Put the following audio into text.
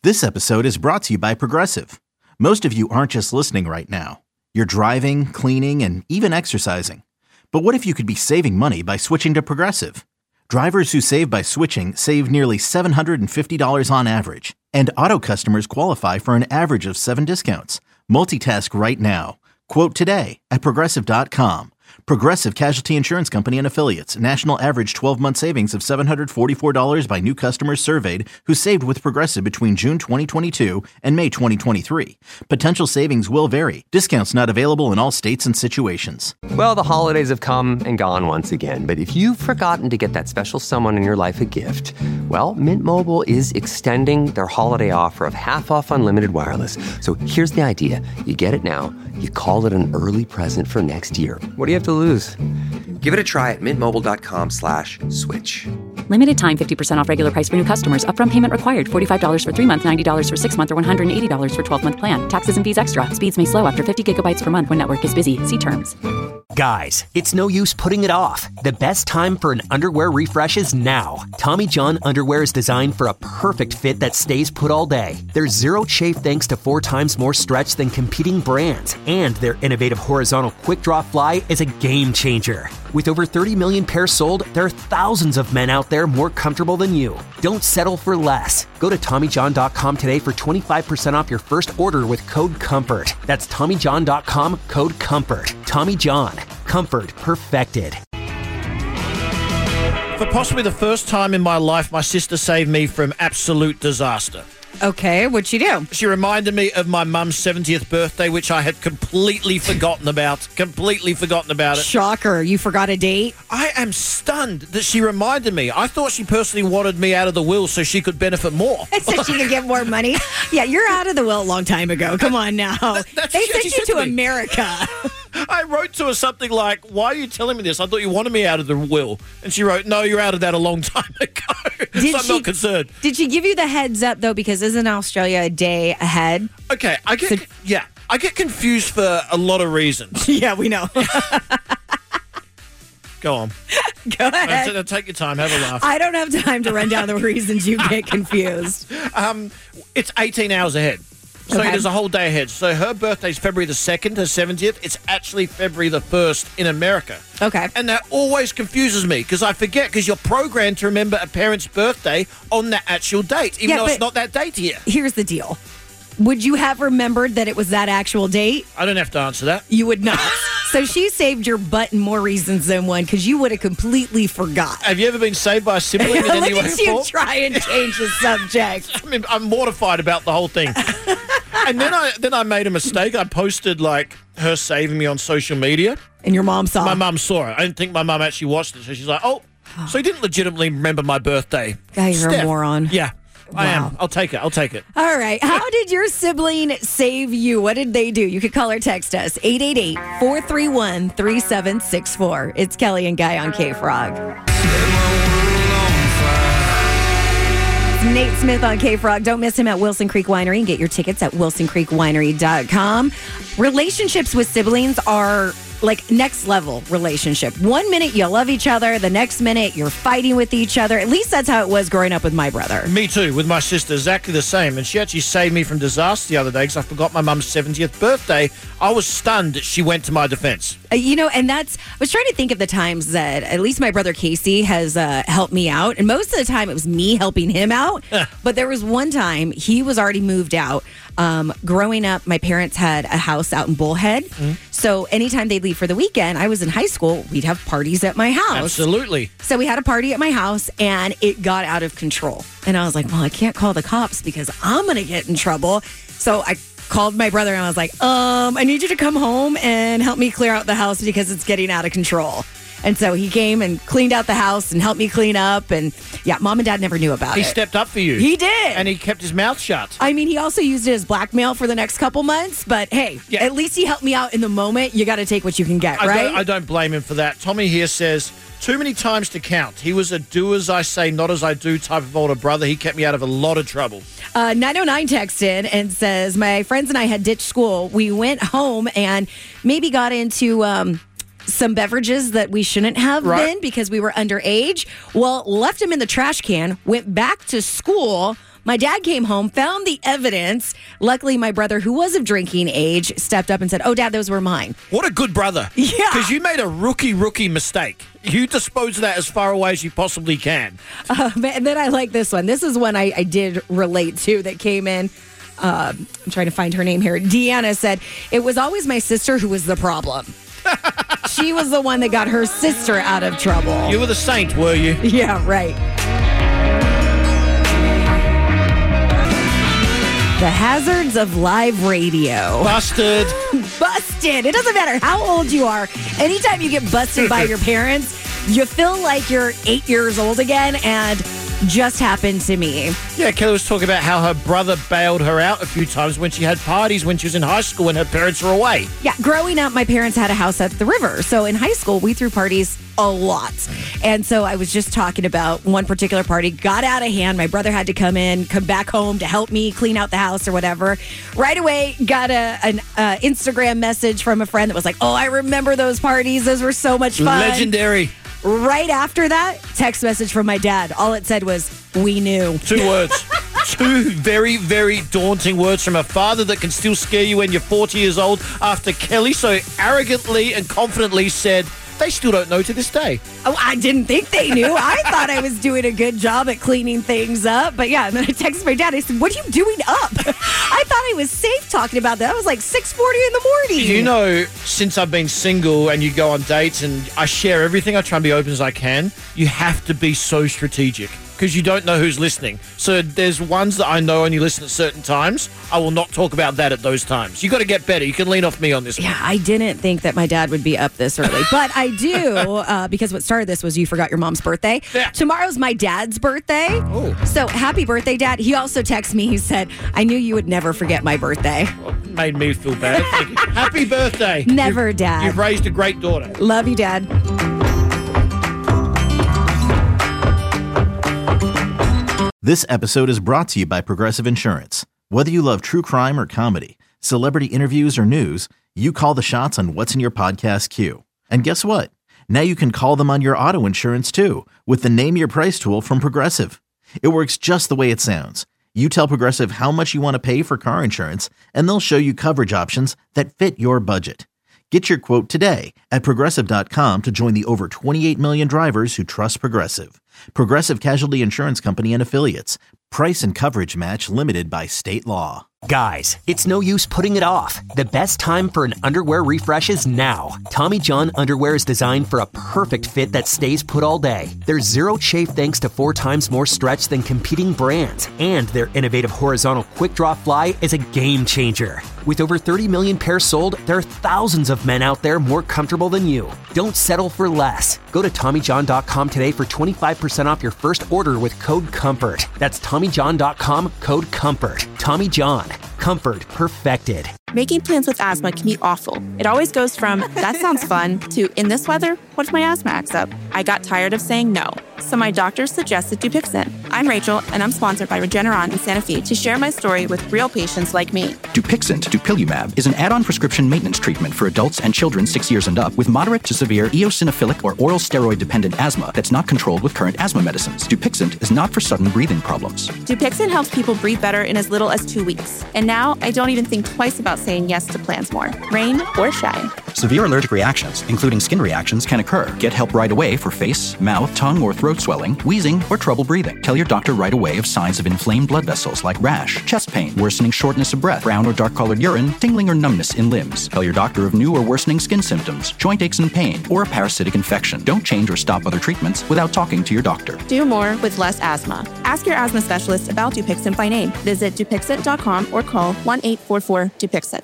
This episode is brought to you by Progressive. Most of you aren't just listening right now. You're driving, cleaning, and even exercising. But what if you could be saving money by switching to Progressive? Drivers who save by switching save nearly $750 on average. And auto customers qualify for an average of 7 discounts. Multitask right now. Quote today at Progressive.com. Progressive Casualty Insurance Company and Affiliates. National average 12-month savings of $744 by new customers surveyed who saved with Progressive between June 2022 and May 2023. Potential savings will vary. Discounts not available in all states and situations. Well, the holidays have come and gone once again. But if you've forgotten to get that special someone in your life a gift, well, Mint Mobile is extending their holiday offer of half off unlimited wireless. So here's the idea. You get it now. You call it an early present for next year. What do you have to lose? Give it a try at mintmobile.com/switch. Limited time 50% off regular price for new customers. Upfront payment required. $45 for 3 months, $90 for 6 months, or $180 for 12-month plan. Taxes and fees extra. Speeds may slow after 50 gigabytes per month when network is busy. See terms. Guys, it's no use putting it off. The best time for an underwear refresh is now. Tommy John underwear is designed for a perfect fit that stays put all day. There's zero chafe thanks to 4 times more stretch than competing brands. And their innovative horizontal quick draw fly is a game changer. With over 30 million pairs sold, there are thousands of men out there more comfortable than you. Don't settle for less. Go to TommyJohn.com today for 25% off your first order with code COMFORT. That's TommyJohn.com, code COMFORT. Tommy John. Comfort perfected. For possibly the first time in my life, my sister saved me from absolute disaster. Okay, what'd she do? She reminded me of my mum's 70th birthday, which I had completely forgotten about. Shocker, you forgot a date? I am stunned that she reminded me. I thought she personally wanted me out of the will so she could benefit more. So she could get more money? Yeah, you're out of the will a long time ago. Come on now. They sent you to America. I wrote to her something like, why are you telling me this? I thought you wanted me out of the will. And she wrote, no, you're out of that a long time ago. So I'm not concerned. Did she give you the heads up, though? Because isn't Australia a day ahead? Okay, I get confused for a lot of reasons. Yeah, we know. Go on. Go ahead. No, take your time. Have a laugh. I don't have time to run down the reasons you get confused. It's 18 hours ahead. So Okay. there's a whole day ahead. So her birthday's February the 2nd, her 70th. It's actually February the 1st in America. Okay. And that always confuses me because I forget because you're programmed to remember a parent's birthday on that actual date, even though it's not that date here. Here's the deal. Would you have remembered that it was that actual date? I don't have to answer that. You would not. So she saved your butt in more reasons than one because you would have completely forgot. Have you ever been saved by a sibling in any way? Look at you try and change the subject. I mean, I'm mortified about the whole thing. And then I made a mistake. I posted like her saving me on social media. And your mom saw it. My mum saw it. I didn't think my mum actually watched it. So she's like, oh, so he didn't legitimately remember my birthday. Guy, you're a moron. Yeah, I Wow. am. I'll take it. All right. How did your sibling save you? What did they do? You could call or text us. 888-431-3764. It's Kelly and Guy on K-Frog. Nate Smith on K-Frog. Don't miss him at Wilson Creek Winery and get your tickets at wilsoncreekwinery.com. Relationships with siblings are like next level relationship. 1 minute you love each other, the next minute you're fighting with each other. At least that's how it was growing up with my brother. Me too, with my sister, exactly the same. And she actually saved me from disaster the other day because I forgot my mum's 70th birthday. I was stunned that she went to my defense. And I was trying to think of the times that at least my brother Casey has helped me out. And most of the time it was me helping him out. But there was one time he was already moved out. Growing up, my parents had a house out in Bullhead. Mm-hmm. So anytime they'd leave for the weekend, I was in high school, we'd have parties at my house. Absolutely. So we had a party at my house and it got out of control. And I was like, well, I can't call the cops because I'm going to get in trouble. So I called my brother and I was like, I need you to come home and help me clear out the house because it's getting out of control. And so he came and cleaned out the house and helped me clean up. And yeah, mom and dad never knew about it. He stepped up for you. He did. And he kept his mouth shut. I mean, he also used it as blackmail for the next couple months. But hey, at least he helped me out in the moment. You got to take what you can get, right? I don't blame him for that. Tommy here says, too many times to count. He was a do as I say, not as I do type of older brother. He kept me out of a lot of trouble. 909 texted in and says, my friends and I had ditched school. We went home and maybe got into some beverages that we shouldn't have been because we were underage. Well, left them in the trash can, went back to school. My dad came home, found the evidence. Luckily, my brother, who was of drinking age, stepped up and said, "Oh, Dad, those were mine." What a good brother. Yeah. Because you made a rookie mistake. You dispose of that as far away as you possibly can. And then I like this one. This is one I did relate to that came in. I'm trying to find her name here. Deanna said, "It was always my sister who was the problem." She was the one that got her sister out of trouble. You were the saint, were you? Yeah, right. The hazards of live radio. Busted. Busted. It doesn't matter how old you are. Anytime you get busted by your parents, you feel like you're 8 years old again, and just happened to me. Yeah, Kelly was talking about how her brother bailed her out a few times when she had parties when she was in high school and her parents were away. Yeah, growing up, my parents had a house at the river. So in high school, we threw parties a lot. And so I was just talking about one particular party, got out of hand. My brother had to come back home to help me clean out the house or whatever. Right away, got an Instagram message from a friend that was like, "Oh, I remember those parties. Those were so much fun." Legendary. Right after that, text message from my dad. All it said was, "We knew." 2 words. 2 very, very daunting words from a father that can still scare you when you're 40 years old after Kelly so arrogantly and confidently said, "They still don't know to this day." Oh, I didn't think they knew. I thought I was doing a good job at cleaning things up. But yeah, and then I texted my dad. I said, "What are you doing up?" I thought I was safe talking about that. I was like 6:40 in the morning. You know, since I've been single and you go on dates and I share everything, I try and be open as I can, you have to be so strategic because you don't know who's listening. So there's ones that I know only listen at certain times. I will not talk about that at those times. You got to get better. You can lean off me on this one. Yeah, I didn't think that my dad would be up this early, but I do because what started this was you forgot your mom's birthday. Yeah. Tomorrow's my dad's birthday. Oh. So happy birthday, Dad. He also texted me. He said, "I knew you would never forget my birthday." Well, made me feel bad. Thank you. Happy birthday. Never, Dad. You've raised a great daughter. Love you, Dad. This episode is brought to you by Progressive Insurance. Whether you love true crime or comedy, celebrity interviews or news, you call the shots on what's in your podcast queue. And guess what? Now you can call them on your auto insurance too with the Name Your Price tool from Progressive. It works just the way it sounds. You tell Progressive how much you want to pay for car insurance, and they'll show you coverage options that fit your budget. Get your quote today at Progressive.com to join the over 28 million drivers who trust Progressive. Progressive Casualty Insurance Company and Affiliates. Price and coverage match limited by state law. Guys, it's no use putting it off. The best time for an underwear refresh is now. Tommy John underwear is designed for a perfect fit that stays put all day. There's zero chafe thanks to 4 times more stretch than competing brands. And their innovative horizontal quick draw fly is a game changer. With over 30 million pairs sold, there are thousands of men out there more comfortable than you. Don't settle for less. Go to TommyJohn.com today for 25% off your first order with code COMFORT. That's TommyJohn.com, code COMFORT. Tommy John. Comfort perfected. Making plans with asthma can be awful. It always goes from, "that sounds fun," to, "in this weather, what if my asthma acts up?" I got tired of saying no, so my doctor suggested Dupixent. I'm Rachel, and I'm sponsored by Regeneron in Santa Fe to share my story with real patients like me. Dupixent, dupilumab, is an add-on prescription maintenance treatment for adults and children 6 years and up with moderate to severe eosinophilic or oral steroid-dependent asthma that's not controlled with current asthma medicines. Dupixent is not for sudden breathing problems. Dupixent helps people breathe better in as little as 2 weeks. And now I don't even think twice about saying yes to plans more, rain or shine. Severe allergic reactions, including skin reactions, can occur. Get help right away for face, mouth, tongue, or throat swelling, wheezing, or trouble breathing. Tell your doctor right away of signs of inflamed blood vessels like rash, chest pain, worsening shortness of breath, brown or dark-colored urine, tingling or numbness in limbs. Tell your doctor of new or worsening skin symptoms, joint aches and pain, or a parasitic infection. Don't change or stop other treatments without talking to your doctor. Do more with less asthma. Ask your asthma specialist about Dupixent by name. Visit Dupixent.com or call 1-844-DUPIXENT.